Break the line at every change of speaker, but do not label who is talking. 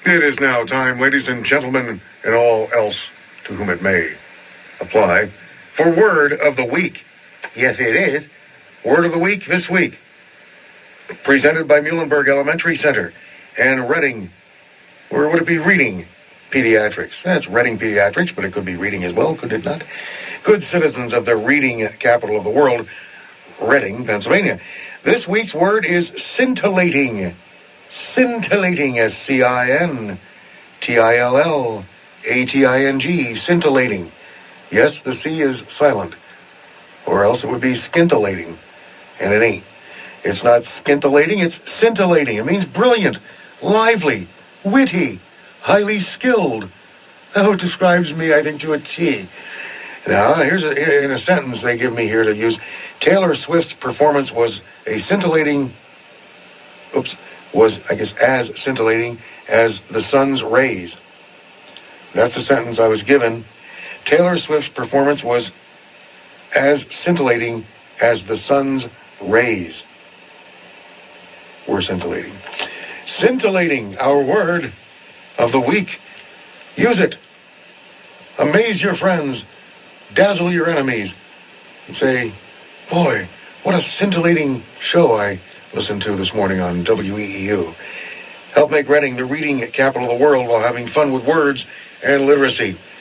It is now time, ladies and gentlemen, and all else to whom it may apply, for Word of the Week. Yes, it is. Word of the Week this week. Presented by Muhlenberg Elementary Center and Reading, or would it be Reading Pediatrics? That's Reading Pediatrics, but it could be Reading as well, could it not? Good citizens of the reading capital of the world, Reading, Pennsylvania. This week's word is scintillating. Scintillating, S-C-I-N-T-I-L-L-A-T-I-N-G, scintillating. Yes, the C is silent, or else it would be scintillating, and it ain't. It's not scintillating, it's scintillating. It means brilliant, lively, witty, highly skilled. Oh, it describes me, I think, to a T. Now, here's in a sentence they give me here to use. Taylor Swift's performance was a scintillating, as scintillating as the sun's rays. That's a sentence I was given. Taylor Swift's performance was as scintillating as the sun's rays were scintillating. Scintillating, our word of the week. Use it. Amaze your friends. Dazzle your enemies. And say, boy, what a scintillating show I listened to this morning on WEEU. Help make Reading the reading capital of the world while having fun with words and literacy.